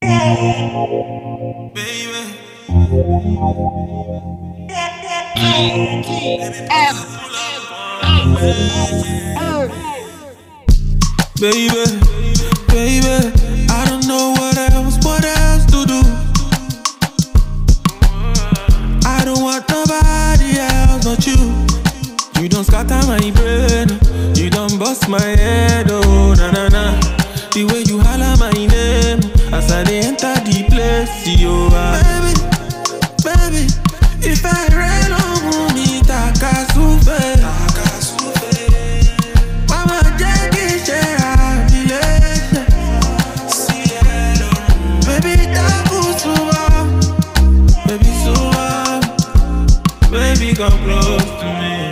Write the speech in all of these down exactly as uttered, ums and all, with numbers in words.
Baby. Baby, baby, I don't know what else, what else to do. I don't want nobody else but you. You don't scatter my brain, you don't bust my head, oh na na na. The way you holler my name as I dey enter the place, yo. Baby, baby, if I rain on me, taka souffle. Mama jackie share village. Baby, taku suba, baby suba, baby come close to me.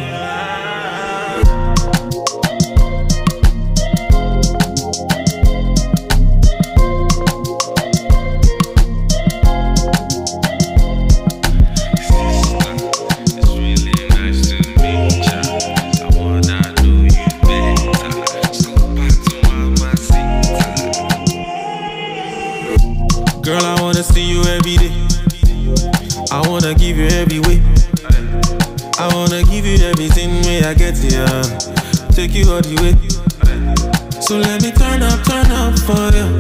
Girl, I wanna see you every day. I wanna give you every way. I wanna give you everything when I get here. Take you all the way. So let me turn up, turn up for you.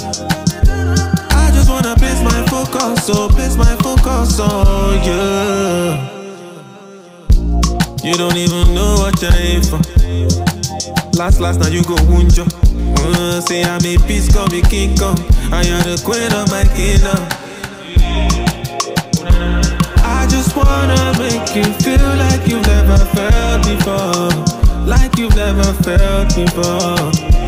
I just wanna place my focus, so place my focus on you. You don't even know what you're in for. Last, last, now you go wound you. Uh, say I'm a peace, call me King Kong. I am the queen of my kingdom. I just wanna make you feel like you've never felt before. Like you've never felt before.